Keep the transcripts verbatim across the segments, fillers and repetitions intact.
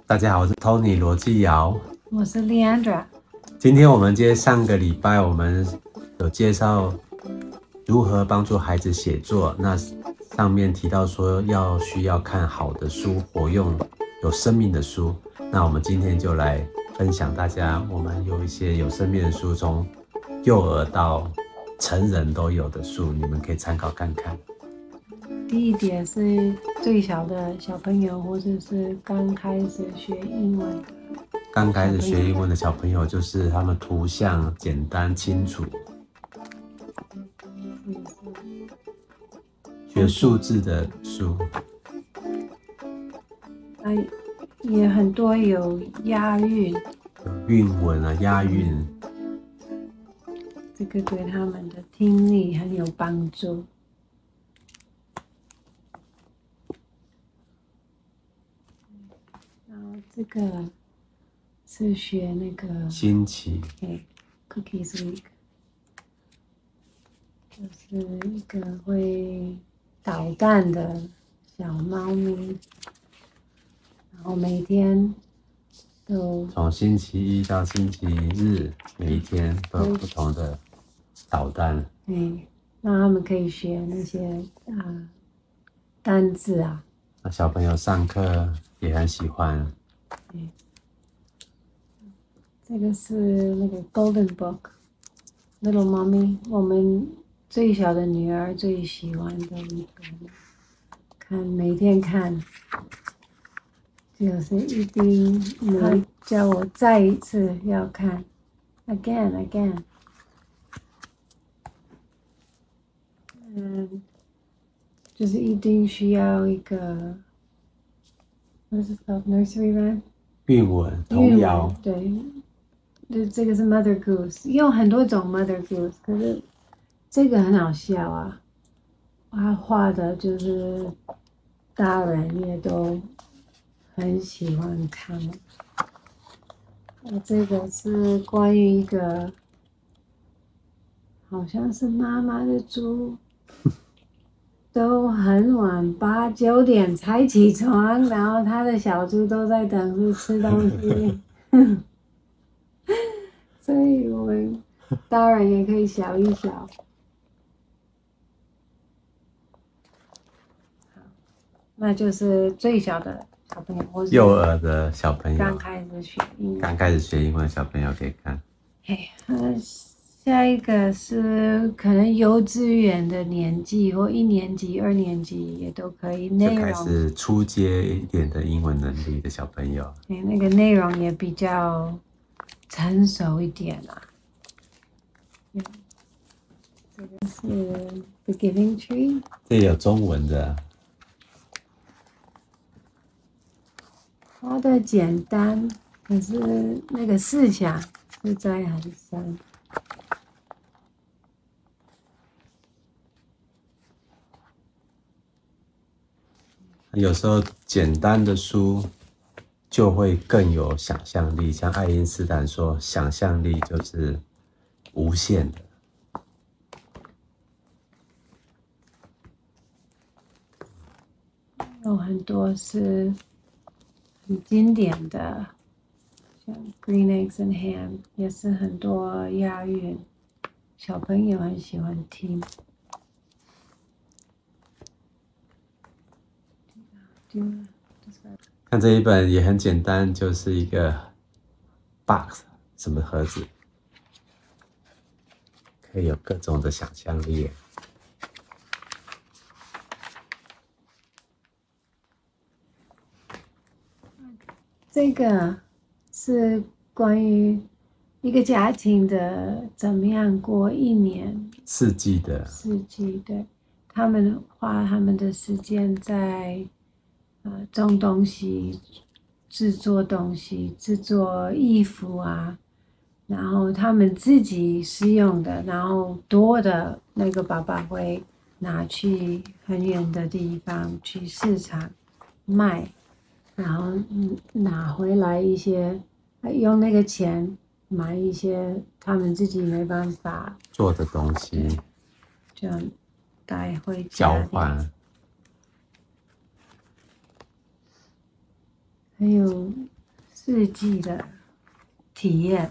大家好，我是 Tony 罗继尧， 我是 Leandra。 今天我们接上个礼拜我们有介绍如何帮助孩子写作，那上面提到说要需要看好的书，活用有生命的书。那我们今天就来分享大家，我们有一些有生命的书，从幼儿到成人都有的书，你们可以参考看看。 第一点是最小的小朋友，或者是刚开始学英文的。 刚开始学英文的小朋友，就是他们图像简单清楚。学数字的书， 啊，也很多有押韵， 有韵文啊，押韵， 这个对他们的听力很有帮助。然后这个是学那个新奇， 对 ，Cookies Week， 就是一个会捣蛋的小猫咪，然后每天都从星期一到星期日，每一天都有不同的导弹。 嗯，让他们可以学那些啊单字啊。 那小朋友上课也很喜欢。 嗯，这个是那个 Golden Book，Little Mommy， 我们最小的女儿最喜欢的一本，看每天看，就是一定她叫我再一次要看 ，again again。嗯，就是一定需要一个 ，what is it called? Nursery rhyme？ 韵文、童谣， 对，就这个是 Mother Goose， 有很多种 Mother Goose， 可是这个很好笑啊，他画的就是大人也都很喜欢看。那这个是关于一个好像是妈妈的猪。都很晚，八九点才起床，然后他的小猪都在等着吃东西，所以我们大人也可以小一小。那就是最小的小朋友，或是幼儿的小朋友， 刚开始学英文， 刚开始学英文的小朋友可以看。 嘿，嗯。下一个是可能幼稚园的年纪，或一年级、二年级也都可以。内容就开始初阶一点的英文能力的小朋友， 对，那个内容也比较成熟一点啦。嗯，这个是 The Giving Tree， 这也有中文的。 画的简单，可是那个思想是在很深。 有时候简单的书就会更有想象力，像爱因斯坦说，想象力就是无限的。 有很多是很经典的，像 Green Eggs and Ham 也是很多押韵，小朋友很喜欢听。 看这一本也很简单，就是一个 box， 什么盒子，可以有各种的想象力。 这个是关于一个家庭的怎么样过一年， 四季的四季，对，他们花他们的时间在呃种东西、制作东西、制作衣服啊，然后他们自己使用的，然后多的那个爸爸会拿去很远的地方去市场卖。然后拿回来一些，用那个钱买一些他们自己没办法做的东西， 这样带回家交换。 还有四季的体验，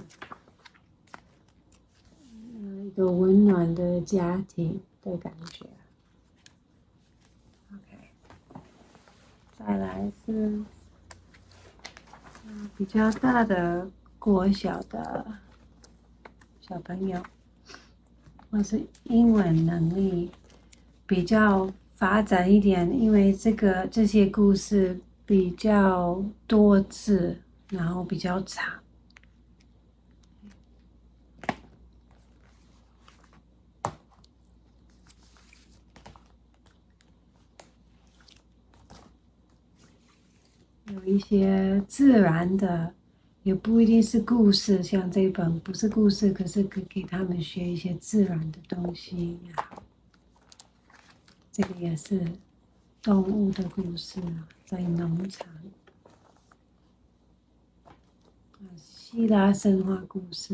一个温暖的家庭的感觉。OK， 再来是比较大的国小的小朋友，或是英文能力比较发展一点，因为这个这些故事比较多字，然后比较长。有一些自然的，也不一定是故事，像这本不是故事，可是可以给他们学一些自然的东西也好。这个也是动物的故事，在农场。希腊神话故事。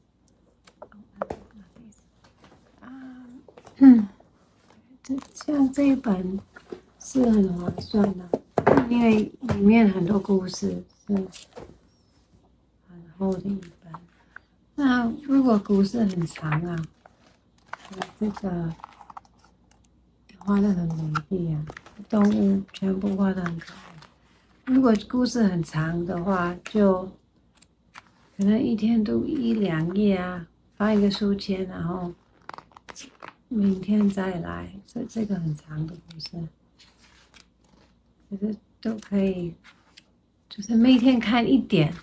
啊，嗯，这像这一本是很划算的。因为里面很多故事是很厚的一本。那如果故事很长啊，这个画得很美丽啊，动物全部画得很可爱。如果故事很长的话，就可能一天读一两页啊，放一个书签，然后明天再来。这这个很长的故事，可是都可以，就是每天看一点，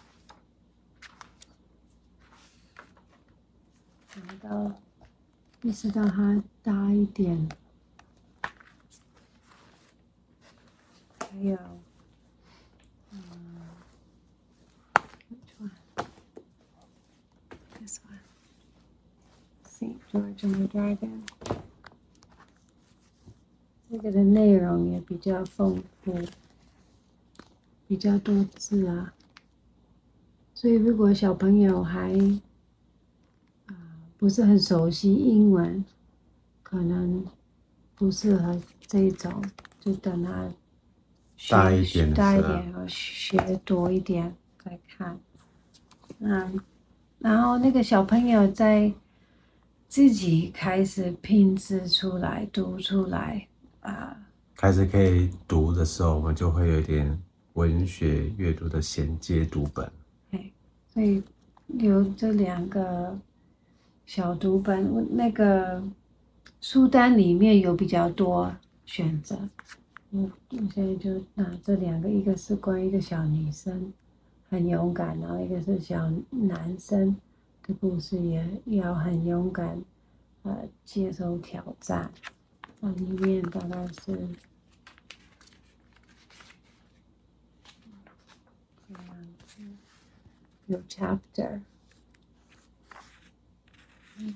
等到意识到它大一点。还有，嗯 ，which one? This one. Saint George and the Dragon. 这个的内容也比较丰富，比较多字啊。所以如果小朋友还啊、呃、不是很熟悉英文，可能不适合这一种，就等他学大一点的大一时候点，学多一点再看。嗯，然后那个小朋友在自己开始拼字出来、读出来啊。 开始可以读的时候，我们就会有点文学阅读的衔接读本。 哎，所以有这两个小读本，那个书单里面有比较多选择。我我现在就拿这两个，一个是关于一个小女生很勇敢，然后一个是小男生的故事，也要很勇敢，呃，接受挑战。那里面大概是这样子，有 chapter。嗯，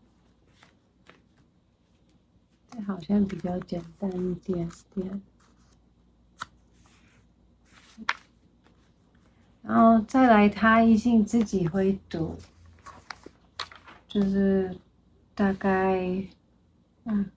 这好像比较简单一点点。然后再来，他一定自己会读，就是大概，嗯，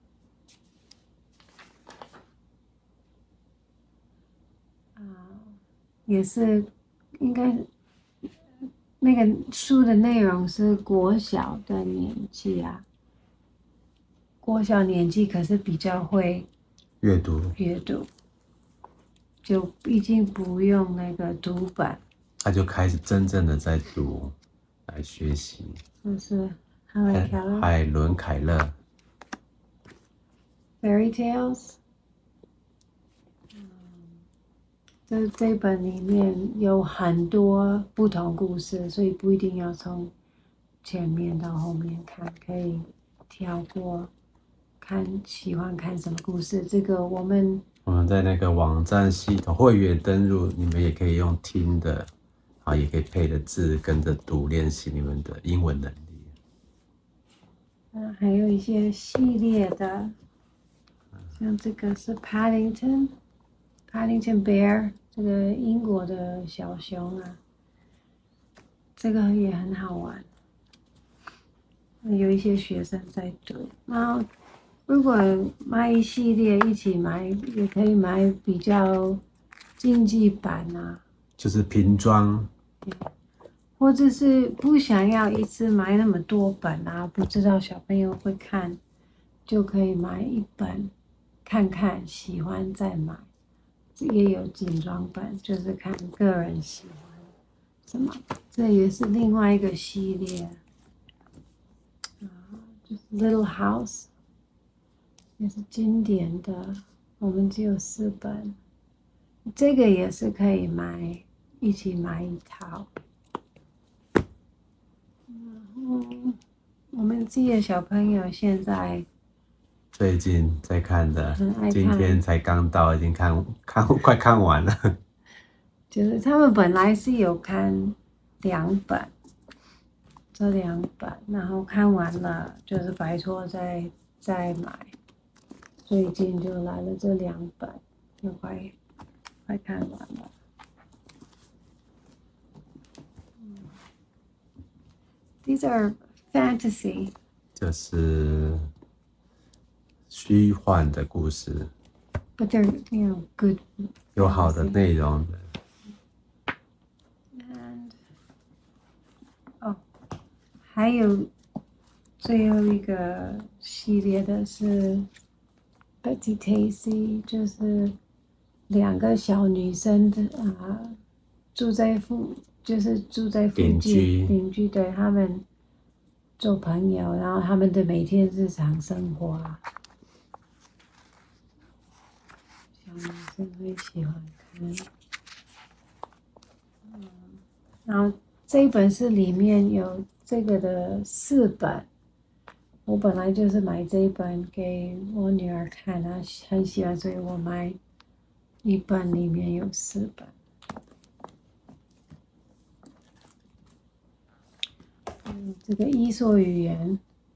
啊，也是应该那个书的内容是国小的年纪啊，国小年纪可是比较会阅读， 阅读，就已经不用那个读本。 他就开始真正的在读，来学习。 就是海伦海伦凯勒 Fairy Tales。这这本里面有很多不同故事，所以不一定要从前面到后面看，可以跳过，看喜欢看什么故事。这个我们我们在那个网站系统会员登入，你们也可以用听的，啊，也可以配着字跟着读，练习你们的英文能力。 嗯，还有一些系列的，像这个是 Paddington Paddington Bear。这个英国的小熊啊，这个也很好玩。有一些学生在读，然后如果买一系列一起买，也可以买比较经济版啊。 就是瓶装， 或者是不想要一次买那么多本啊，不知道小朋友会看，就可以买一本看看，喜欢再买。也有精装本，就是看个人喜欢什么。这也是另外一个系列，啊，就是 Little House， 也是经典的。我们只有四本，这个也是可以买，一起买一套。然后我们自己的小朋友现在最近在看的， 很爱看， 今天才刚到，已经看看快看完了。 就是他们本来是有看两本，这两本，然后看完了就是拜托再再买，最近就来了这两本，就快快看完了。These are fantasy， 就是虚幻的故事 but they're you know good， 有好的内容的。 And 哦，还有最后一个系列的是 Betsy Tacy， 就是两个小女生的啊，住在附就是住在附邻居近邻居，对他们做朋友，然后他们的每天日常生活啊，小女生会喜欢看。嗯，然后这一本是里面有这个的四本。我本来就是买这一本给我女儿看，她很喜欢，所以我买一本，里面有四本。嗯，这个伊索寓言，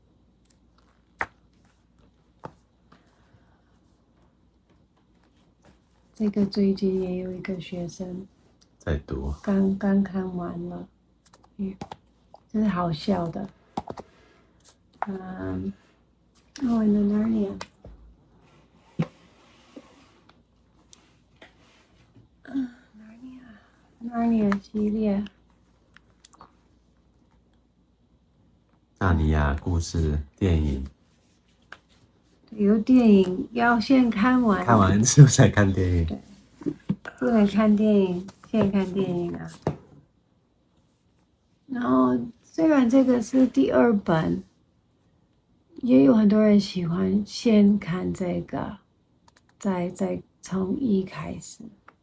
这个最近也有一个学生在读， 刚刚看完了，嗯，这是好笑的。嗯，哦，in the Narnia， 嗯 ，Narnia，Narnia 系列。 纳尼亚故事电影， 有电影要先看完， 看完之后再看电影。 对，不能看电影，先看电影啊。然后虽然这个是第二本，也有很多人喜欢先看这个，再再从一开始。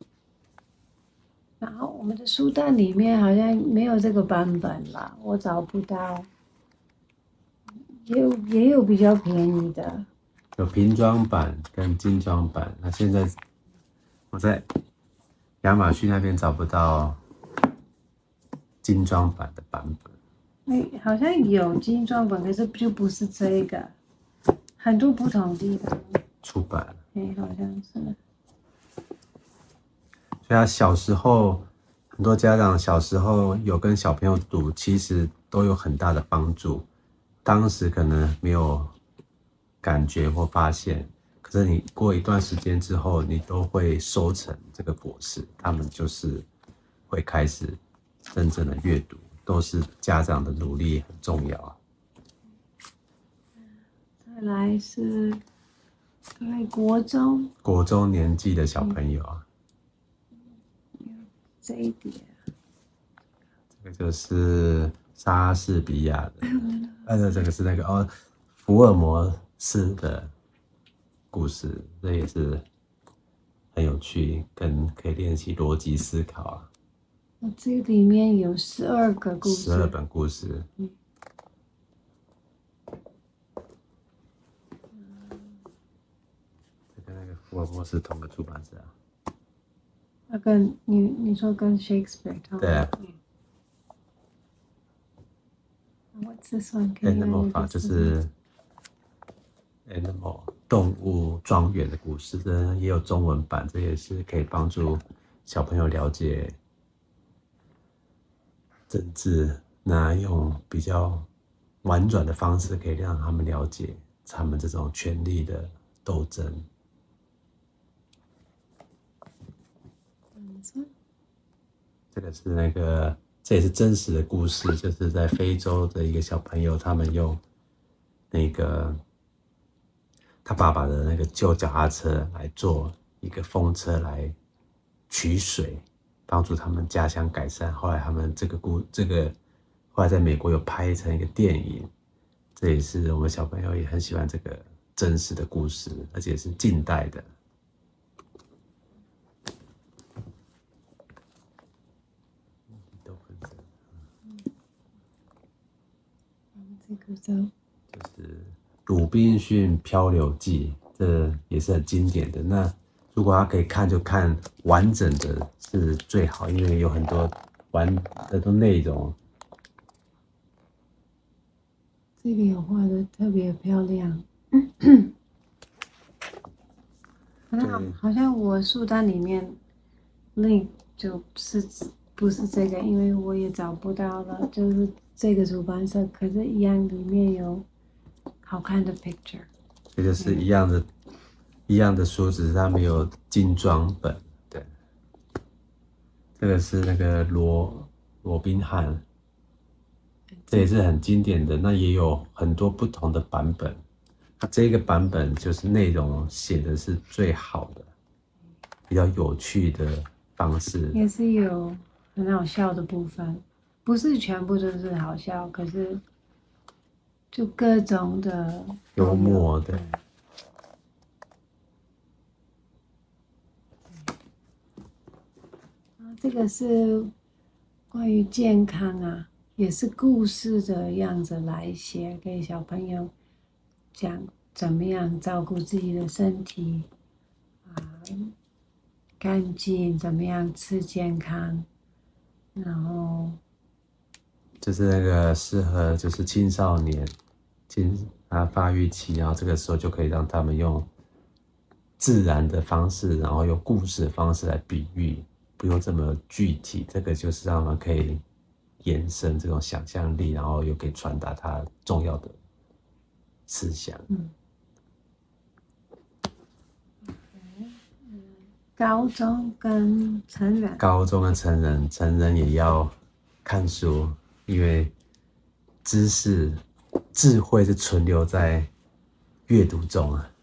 然后我们的书单里面好像没有这个版本了，我找不到。也有也有比较便宜的， 有瓶装版跟精装版。那现在我在亚马逊那边找不到精装版的版本。 哎，好像有精装本，可是就不是这个，很多不同地方出版。 哎，好像是。 所以他小时候，很多家长小时候有跟小朋友读，其实都有很大的帮助。当时可能没有感觉或发现，可是你过一段时间之后，你都会收成这个果实，他们就是会开始真正的阅读，都是家长的努力很重要啊。 再来是大概国中国中年纪的小朋友啊， 这一点， 这个就是莎士比亚的，呃，这个是那个哦，福尔摩斯的故事，这也是很有趣，跟可以练习逻辑思考啊。 这里面有十二个故事， 十二本故事。 嗯， 这跟那个福尔摩斯同个出版社啊。 那跟你你说跟 Shakespeare 同对啊。 What's this one? Animal Farm 就是 Animal 动物庄园的故事，这也有中文版，这也是可以帮助小朋友了解政治，那用比较婉转的方式，可以让他们了解他们这种权力的斗争。 这个是那个，这也是真实的故事，就是在非洲的一个小朋友，他们用那个他爸爸的那个旧脚踏车来做一个风车来取水，帮助他们家乡改善。后来他们这个故这个后来在美国有拍成一个电影，这也是我们小朋友也很喜欢这个真实的故事，而且是近代的。 这个就就是《鲁滨逊漂流记》，这也是很经典的。那如果他可以看，就看完整的是最好，因为有很多完很多内容。 这个有画的特别漂亮。好像好像我书单里面 link 就是不是这个，因为我也找不到了，就是这个出版社，可是一样里面有好看的 picture。 这就是一样的，嗯、一样的书，只是它没有精装本。对，这个是那个罗罗宾汉，这也是很经典的。那也有很多不同的版本。它这个版本就是内容写的是最好的，比较有趣的方式， 也是有很好笑的部分，不是全部都是好笑，可是就各种的幽默的。 这个是关于健康啊，也是故事的样子来写给小朋友。讲怎么样照顾自己的身体啊，干净，怎么样吃健康，然后就是那个适合就是青少年，青啊发育期，然后这个时候就可以让他们用自然的方式，然后用故事的方式来比喻，不用这么具体。这个就是让他们可以延伸这种想象力，然后又可以传达他重要的思想。 嗯，高中跟成人， 高中跟成人，成人也要看书，因为知识、智慧是存留在阅读中啊。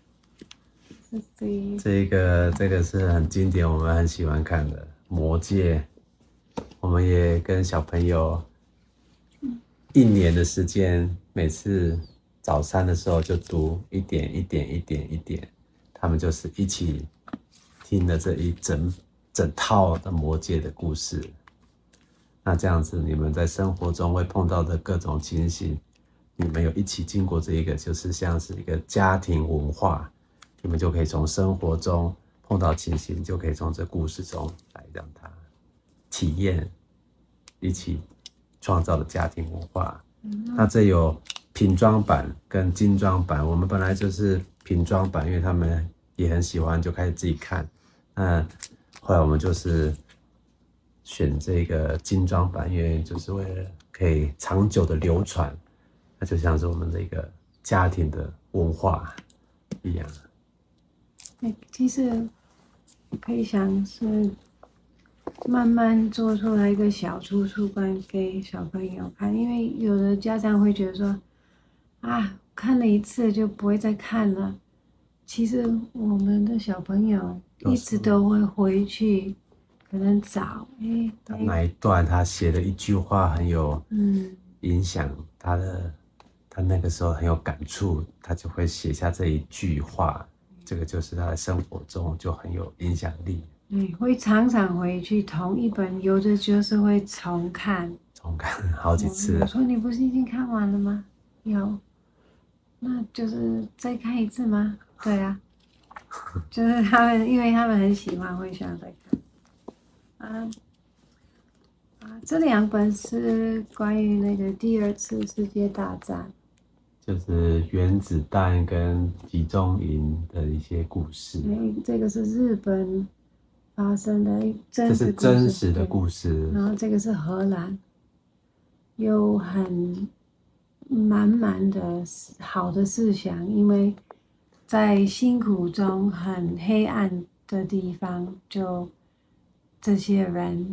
这个这个是很经典，我们很喜欢看的《魔戒》，我们也跟小朋友一年的时间，每次早餐的时候就读一点一点一点一点，他们就是一起听了这一整整套的魔戒的故事。那这样子，你们在生活中会碰到的各种情形，你们有一起经过这一个，就是像是一个家庭文化，你们就可以从生活中碰到情形，就可以从这故事中来让他体验一起创造的家庭文化。嗯、那这有品装版跟精装版，我们本来就是品装版，因为他们也很喜欢，就开始自己看。那后来我们就是选这个精装版，因为就是为了可以长久的流传，那就像是我们的一个家庭的文化一样。 其实可以想是慢慢做出来一个小图书馆给小朋友看，因为有的家长会觉得说，啊，看了一次就不会再看了。其实我们的小朋友一直都会回去，可能找哎、欸、 哪一段他写的一句话很有影响他的，嗯、他那个时候很有感触，他就会写下这一句话。这个就是他的生活中就很有影响力。 对，会常常回去同一本，有的就是会重看， 重看好几次。 我说你不是已经看完了吗？有，那就是再看一次吗？对啊，就是他们，因为他们很喜欢，会想再看。啊啊，这两本是关于那个第二次世界大战。 就是原子弹跟集中营的一些故事。 这个是日本发生的真实故事，这是真实的故事。 然后这个是荷兰，有很满满的好的思想，因为在辛苦中很黑暗的地方，就这些人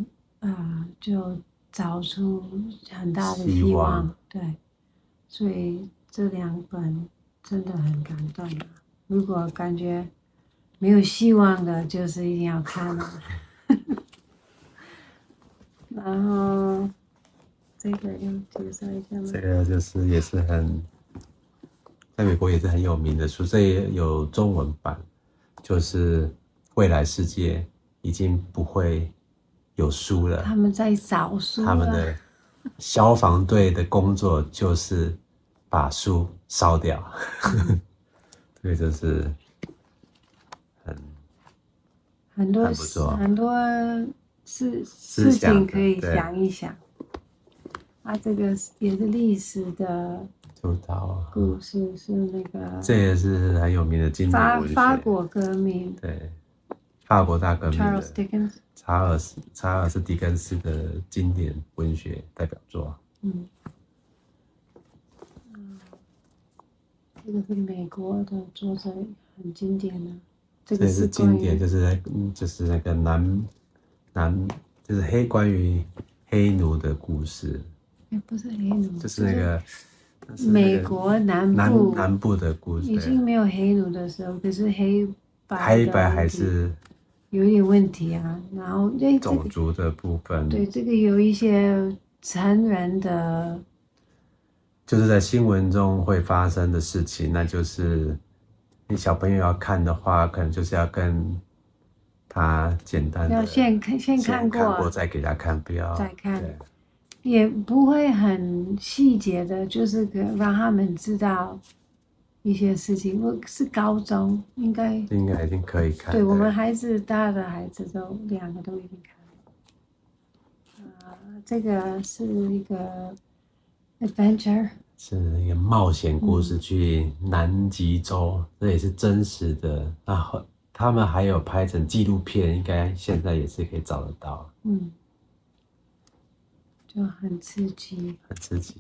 啊，就找出很大的希希望。 望对，所以这两本真的很感动啊。如果感觉没有希望的，就是一定要看啊。然后这个要介绍一下吗？ 这个就是也是很，在美国也是很有名的书，这也有中文版，就是未来世界已经不会有书了， 他们在找书啊。 他们的消防队的工作就是把书烧掉， 嗯、 这个就是很很多很不错很多事思事想的情可以对想一想。啊，这个也是历史的主导， 故事，是那个这也是很有名的经典法文学。 法国革命对，法国大革命的 ，Charles Dickens。 查尔斯查尔斯狄更斯的经典文学代表作。 嗯，嗯，这个是美国的作者，很经典的。这个这也是经典， 关于就是嗯就是那个南南就是黑关于黑奴的故事， 哎，不是黑奴， 就是那个就是美国南南部南部的故事， 已经没有黑奴的时候，可是黑白黑白的问题还是有一点问题啊。然后对这个种族的部分， 对这个有一些成人的， 就是在新闻中会发生的事情，那就是你小朋友要看的话，可能就是要跟他简单的要先看先看过看过再给他看，不要再看对也不会很细节的，就是可让他们知道一些事情。我是高中，应该应该已经可以看。 对我们孩子大的孩子都两个都已经看了。啊，这个是一个 adventure， 是一个冒险故事，去南极洲，这也是真实的。然后他们还有拍成纪录片，应该现在也是可以找得到， 嗯，就很刺激。 很刺激。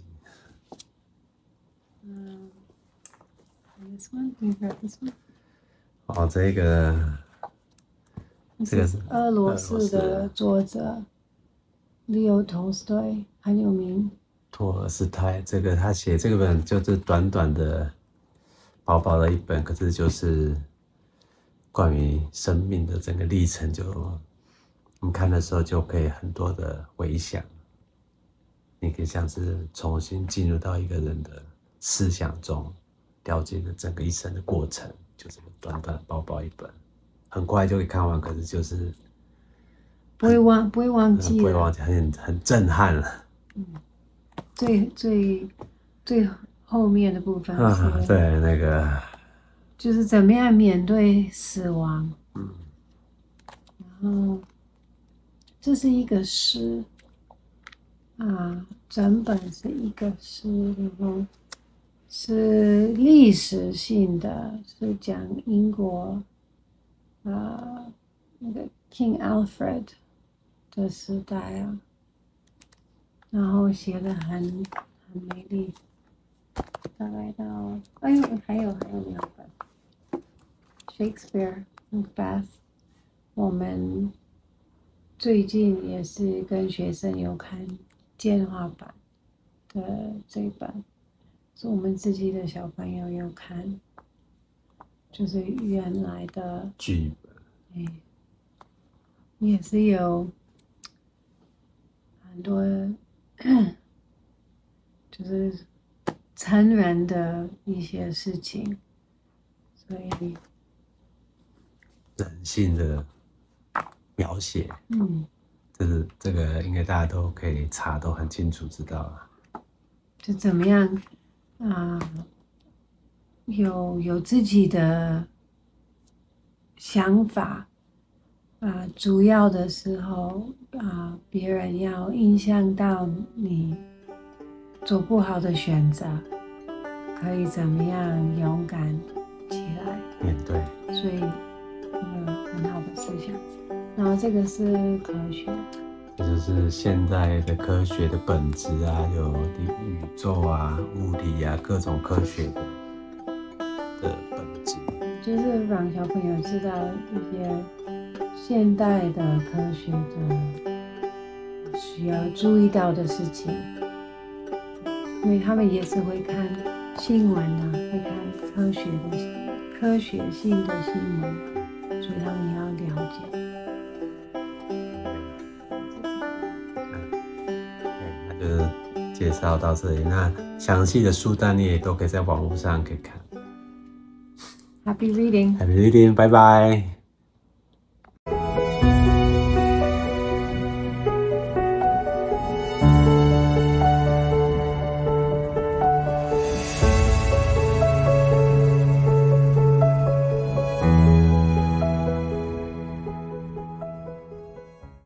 嗯，this one you read this one？ 哦，这个这个是俄罗斯的作者 Leo Tolstoy，很有名。 托尔斯泰，这个他写这个本就是短短的、薄薄的一本，可是就是关于生命的整个历程就，我们看的时候就可以很多的回想，你可以像是重新进入到一个人的思想中，了解了整个一生的过程，就这么短短薄薄一本，很快就可以看完，可是就是不会忘，不会忘记， 不会忘记，很很震撼了。 嗯，最最最后面的部分是， 啊，对，那个就是怎么样面对死亡。 嗯， 然后这是一个诗啊，整本是一个诗，然后是历史性的，是讲英国啊那个 King Alfred 的时代啊，然后写的很很美丽，大概到哎呦还有还有两本 Shakespeare Macbeth， 我们最近也是跟学生有看简化版的这一本，是我们自己的小朋友有看，就是原来的剧本， 哎，也是有很多就是成人的一些事情，所以人性的描写， 嗯， 这是这个应该大家都可以查，都很清楚知道了。 就怎么样啊、有有自己的想法啊、主要的时候啊、别人要影响到你做不好的选择，可以怎么样勇敢起来， 面对， 所以一个很好的思想。然后这个是科学， 这就是现代的科学的本质啊，有宇宙啊、物理啊，各种科学的的本质。 就是让小朋友知道一些现代的科学的需要注意到的事情，因为他们也是会看新闻啊，会看科学的科学性的新闻，所以他们也要了解。 那就介绍到这里，那详细的书单你也都可以在网络上可以看。 Happy reading. Happy reading，拜拜。